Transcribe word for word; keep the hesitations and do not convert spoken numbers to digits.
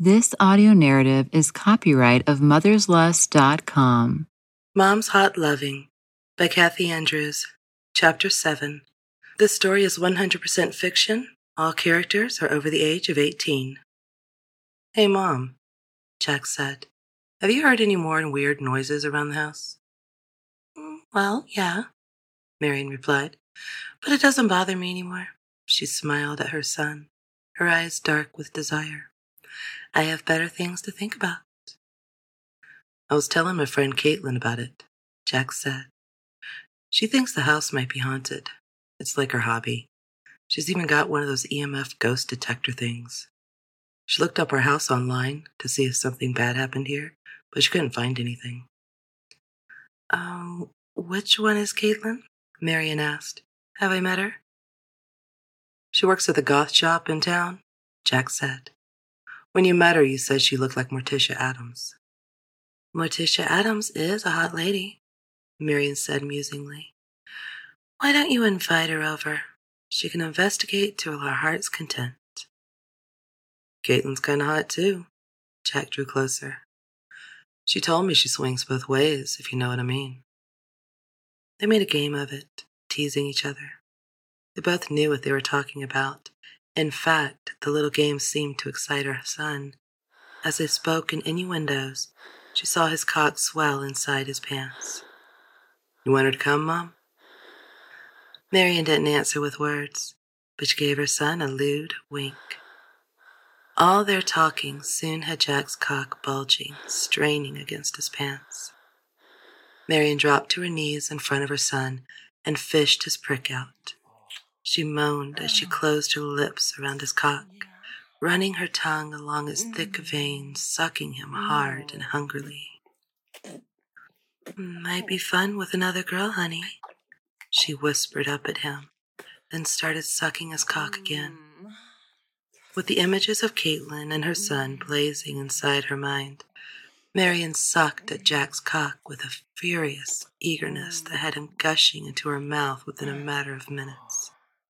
This audio narrative is copyright of mothers lust dot com. Mom's Hot Loving by Kathy Andrews. Chapter seven. This story is one hundred percent fiction. All characters are over the age of eighteen. Hey, Mom, Jack said. Have you heard any more weird noises around the house? "Mm, Well, yeah, Marian replied, but it doesn't bother me anymore. She smiled at her son, her eyes dark with desire. I have better things to think about. I was telling my friend Caitlin about it, Jack said. She thinks the house might be haunted. It's like her hobby. She's even got one of those E M F ghost detector things. She looked up our house online to see if something bad happened here, but she couldn't find anything. Um, which one is Caitlin? Marian asked. Have I met her? She works at the goth shop in town, Jack said. When you met her, you said she looked like Morticia Addams. Morticia Addams is a hot lady, Marian said musingly. Why don't you invite her over? She can investigate to her heart's content. Caitlin's kind of hot, too. Jack drew closer. She told me she swings both ways, if you know what I mean. They made a game of it, teasing each other. They both knew what they were talking about. In fact, the little game seemed to excite her son. As they spoke in innuendos, she saw his cock swell inside his pants. You want her to come, Mom? Marian didn't answer with words, but she gave her son a lewd wink. All their talking soon had Jack's cock bulging, straining against his pants. Marian dropped to her knees in front of her son and fished his prick out. She moaned as she closed her lips around his cock, running her tongue along his thick veins, sucking him hard and hungrily. Might be fun with another girl, honey, she whispered up at him, then started sucking his cock again. With the images of Caitlin and her son blazing inside her mind, Marian sucked at Jack's cock with a furious eagerness that had him gushing into her mouth within a matter of minutes.